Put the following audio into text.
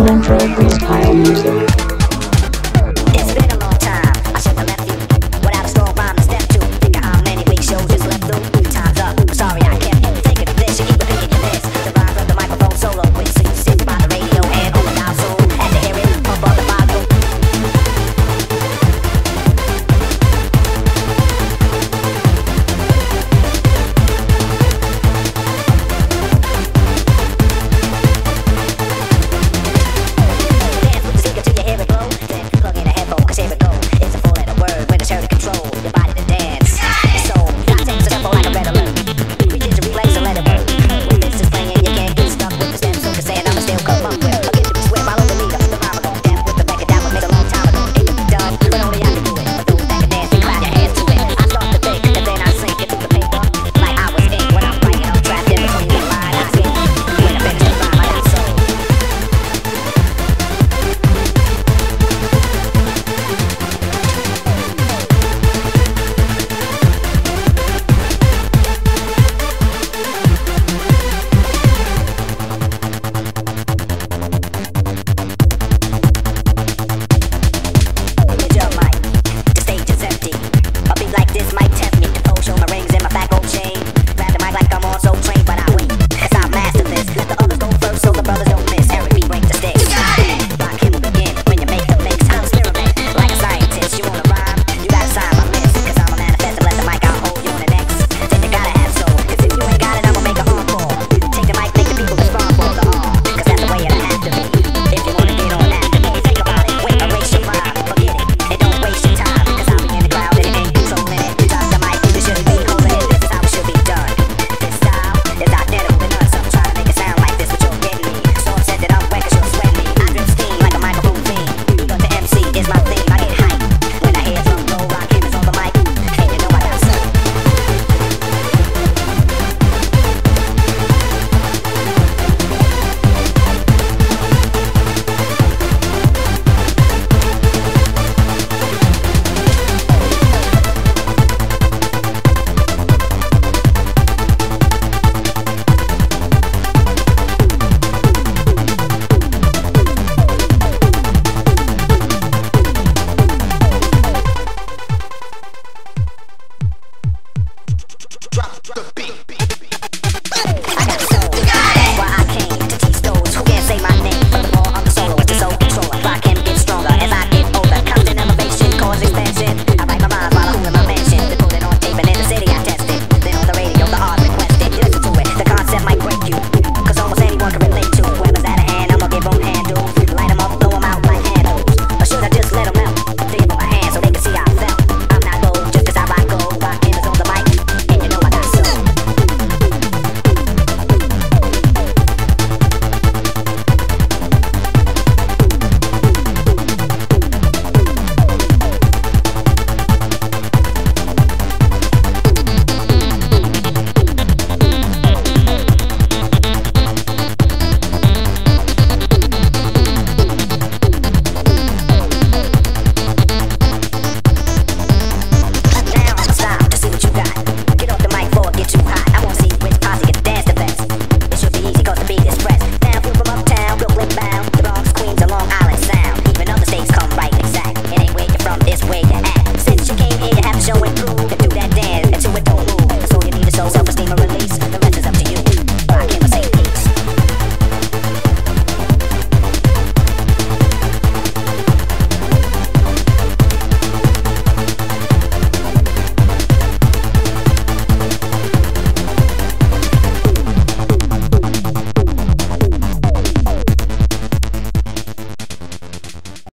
Electro freestyle music. It's been a long time, I should have left you without a strong rhyme to step to. Think of how many weeks shows just left through. Time's up, I'm sorry I kept thinking of this. You keep repeating your list. The rhymes of the microphone solo with. So you sit by the radio and on the dial soon. Had to hear it, pump up the volume. Dance with the speaker till you hear it blow. Then plug in a headphone, cause here it go. It's a four-letter word when it's heard to control your body to dance. So, gotta take the tempo like a red alert. Reach into replays and let it work. When this is playing, you can't get stuck with the steps. So the saying I'ma still come up with. I'll get to be square, follow the leader. The rhyme alone, dance with the record that was made a long time ago. It could be done, but only I can do it. For those that can dance, they clap your hands to it. I start to think, and then I sink into the paper. Like I was ink when I'm writing, I'm trapped in between the line. I sing. When I finish the rhyme, I got soul. With your mic, the stage is empty. A beat like this might tempt me to fold, show my rings and my fat gold chain. Grab the mic like I'm on so trained, but I wait. Cause I master this. Let the others go first so the brothers don't miss. Eric B. break the stick. Rock him will begin when you make the mix. I'm experiment like a scientist. You wanna rhyme? You gotta sign my list. Cause I'm a manifest and let the mic out hold you on the next. Then you gotta have soul. Cause if you ain't got it, I'ma make an encore. Take the mic, make the people respond for the R. Cause that's the way it has to be. If you wanna get on that, think about it. Wait, erase your vibe. Forget it. And don't waste your time. Cause I'll be in the crowd and it ain't controlling it. Drop the mic, you shouldn't be holding it. This is how it should be done. This style is identical to none. I'm trying to make it sound like this, but you're getting me. So upset that I'm wet cause you're sweating me. I drip steam like a microphone fiend. But the MC is my theme. I get hype when I hear drum roll. Rock him is on the mic. And you know I got soul. I got soul. That's why I came to teach those who can't say my name. Furthermore, I'm the solo with the soul controller. Rock him gets stronger as I get older. Constant elevation, cause expansion. I write my rhymes while I cool in my mansion. Then put it on tape and in the city I test it. Then on the radio the art requested. You listen to it, the concept might break you.